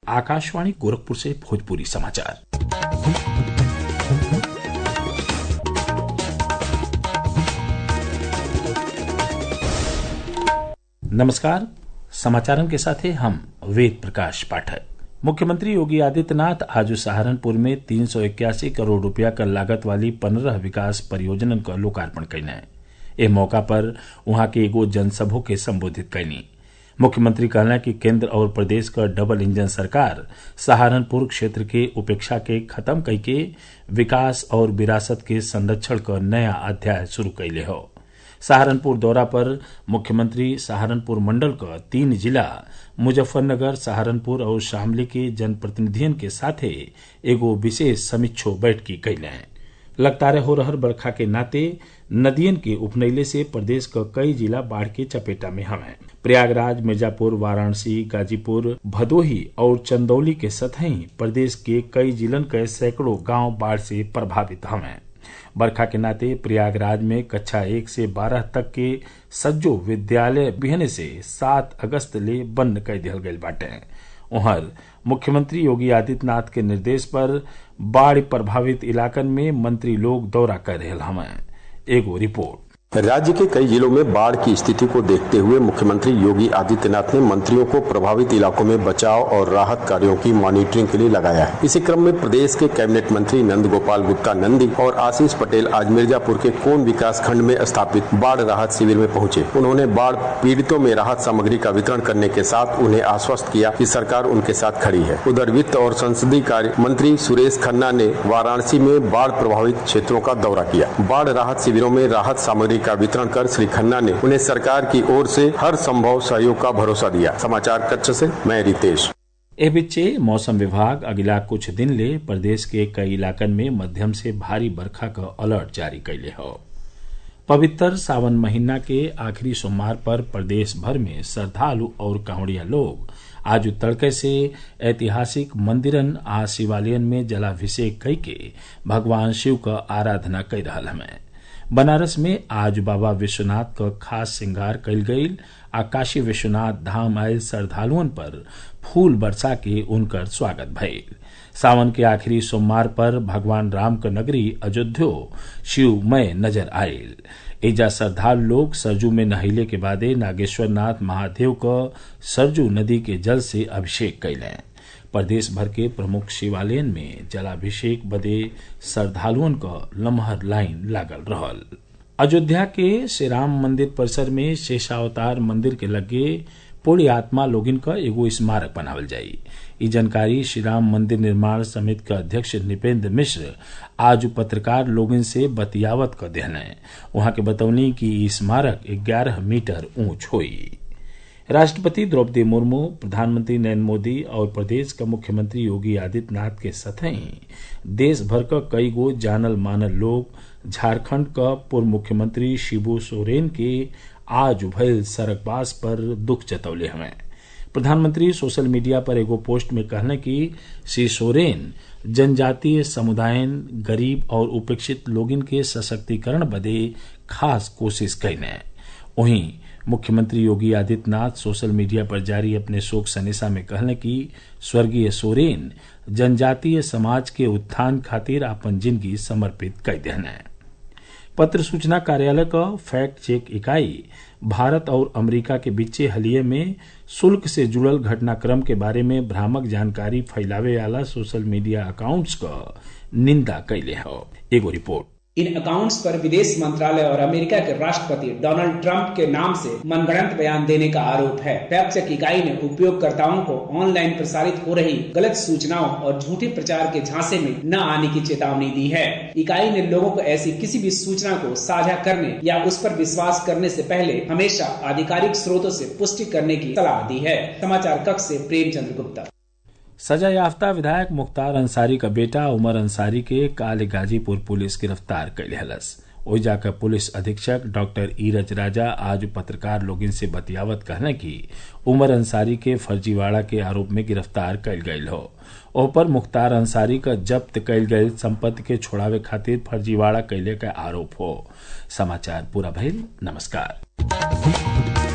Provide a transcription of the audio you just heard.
आकाशवाणी गोरखपुर से भोजपुरी समाचार। नमस्कार, समाचारों के साथ हैं हम वेद प्रकाश पाठक। मुख्यमंत्री योगी आदित्यनाथ आज सहारनपुर में 381 करोड़ रुपया का लागत वाली 15 विकास परियोजनन का लोकार्पण कैने। ए मौका पर वहां के एगो जनसभा के संबोधित कैनी। मुख्यमंत्री कहना कि केंद्र और प्रदेश का डबल इंजन सरकार सहारनपुर क्षेत्र के उपेक्षा के खत्म करके विकास और विरासत के संरक्षण का नया अध्याय शुरू कैले हो। सहारनपुर दौरा पर मुख्यमंत्री सहारनपुर मंडल का 3 जिला मुजफ्फरनगर, सहारनपुर और शामली के जनप्रतिनिधियों के साथ एगो विशेष समीक्षा बैठकी कैले। लगातार हो रहल बरखा के नाते नदियन के उपनैले से प्रदेश का कई जिला बाढ़ के चपेटा में हवे। प्रयागराज, मिर्जापुर, वाराणसी, गाजीपुर, भदोही और चंदौली के सतही प्रदेश के कई जिलन के सैकड़ों गांव बाढ़ से प्रभावित हवे। बरखा के नाते प्रयागराज में कक्षा 1 से 12 तक के सज्जो विद्यालय बिहने से 7 अगस्त ले बंद कर दिहल गयल बाटे। उहर मुख्यमंत्री योगी आदित्यनाथ के निर्देश पर बाढ़ प्रभावित इलाकन में मंत्री लोग दौरा कर रहे हमें। एगो रिपोर्ट। राज्य के कई जिलों में बाढ़ की स्थिति को देखते हुए मुख्यमंत्री योगी आदित्यनाथ ने मंत्रियों को प्रभावित इलाकों में बचाव और राहत कार्यों की मॉनिटरिंग के लिए लगाया है। इसी क्रम में प्रदेश के कैबिनेट मंत्री नंद गोपाल गुप्ता नंदी और आशीष पटेल आज मिर्जापुर के कोन विकास खंड में स्थापित बाढ़ राहत शिविर में पहुंचे। उन्होंने बाढ़ पीड़ितों में राहत सामग्री का वितरण करने के साथ उन्हें आश्वस्त किया कि सरकार उनके साथ खड़ी है। उधर वित्त और संसदीय कार्य मंत्री सुरेश खन्ना ने वाराणसी में बाढ़ प्रभावित क्षेत्रों का दौरा किया। बाढ़ राहत शिविरों में राहत सामग्री का वितरण कर श्री खन्ना ने उन्हें सरकार की ओर से हर संभव सहयोग का भरोसा दिया। समाचार कक्ष से मैं रितेश। ए बिच्चे मौसम विभाग अगला कुछ दिन ले प्रदेश के कई इलाकन में मध्यम से भारी बरखा का अलर्ट जारी कैले हो। पवित्र सावन महीना के आखिरी सोमवार पर प्रदेश भर में श्रद्धालु और कांवड़िया लोग आज तड़के से ऐतिहासिक मंदिरन आ शिवालयन में जलाभिषेक करके भगवान शिव का आराधना कर रहा है। बनारस में आज बाबा विश्वनाथ का खास श्रृंगार कल गईल। काशी विश्वनाथ धाम आये श्रद्धालुओं पर फूल बरसा के उनकर स्वागत भइल। सावन के आखिरी सोमवार पर भगवान राम का नगरी अयोध्या शिवमय नजर आयल। एजा श्रद्धालु लोग सरजू में नहैले के बादे नागेश्वरनाथ महादेव का सरजू नदी के जल से अभिषेक कैले। प्रदेश भर के प्रमुख शिवालयन में जलाभिषेक बदे श्रद्धालुओं का लम्हर लाइन लागल रहल। अयोध्या के श्री राम मंदिर परिसर में शेषावतार मंदिर के लगे पुण्य आत्मा लोगिन का एगो स्मारक बनावल जाई। ई जानकारी श्री राम मंदिर निर्माण समिति के अध्यक्ष नृपेंद्र मिश्र आज पत्रकार लोगन से बतियावत कर देहने। वहां के बतौनी कि स्मारक 11 मीटर ऊंच हुई। राष्ट्रपति द्रौपदी मुर्मू, प्रधानमंत्री नरेंद्र मोदी और प्रदेश का मुख्यमंत्री योगी आदित्यनाथ के सतही देश भर का कई गो जानल मानल लोग झारखंड का पूर्व मुख्यमंत्री शिबू सोरेन के आज भयल सड़कबास पर दुख जतौले हमें। प्रधानमंत्री सोशल मीडिया पर एगो पोस्ट में कहने कि श्री सोरेन जनजातीय समुदायन, गरीब और उपेक्षित लोगिन के सशक्तिकरण बदे खास कोशिश कैने। वहीं मुख्यमंत्री योगी आदित्यनाथ सोशल मीडिया पर जारी अपने शोक संदेशा में कहने कि स्वर्गीय सोरेन जनजातीय समाज के उत्थान खातिर अपन जिंदगी समर्पित कर देने। पत्र सूचना कार्यालय का फैक्ट चेक इकाई भारत और अमेरिका के बीच हलिये में शुल्क से जुड़ल घटनाक्रम के बारे में भ्रामक जानकारी फैलावे वाला सोशल मीडिया अकाउंट्स का निंदा कैले हो। एगो रिपोर्ट। इन अकाउंट्स पर विदेश मंत्रालय और अमेरिका के राष्ट्रपति डोनाल्ड ट्रंप के नाम से मनगढ़ंत बयान देने का आरोप है। फैक्ट चेक इकाई ने उपयोगकर्ताओं को ऑनलाइन प्रसारित हो रही गलत सूचनाओं और झूठे प्रचार के झांसे में न आने की चेतावनी दी है। इकाई ने लोगों को ऐसी किसी भी सूचना को साझा करने या उस पर विश्वास करने से पहले हमेशा आधिकारिक स्रोतों से पुष्टि करने की सलाह दी है। समाचार कक्ष से प्रेमचंद्र गुप्ता। सजा याफ्ता विधायक मुख्तार अंसारी का बेटा उमर अंसारी के काल गाजीपुर पुलिस गिरफ्तार कर लेहलस। ओइजा का पुलिस अधीक्षक डॉक्टर ईरज राजा आज पत्रकार लोगन से बतियावत कहने की उमर अंसारी के फर्जीवाड़ा के आरोप में गिरफ्तार कल गयल हो। ओह पर मुख्तार अंसारी का जब्त कल गयल संपत्ति के छोड़ावे खातिर फर्जीवाड़ा कैले का आरोप हो। समाचार पूरा भइल। नमस्कार।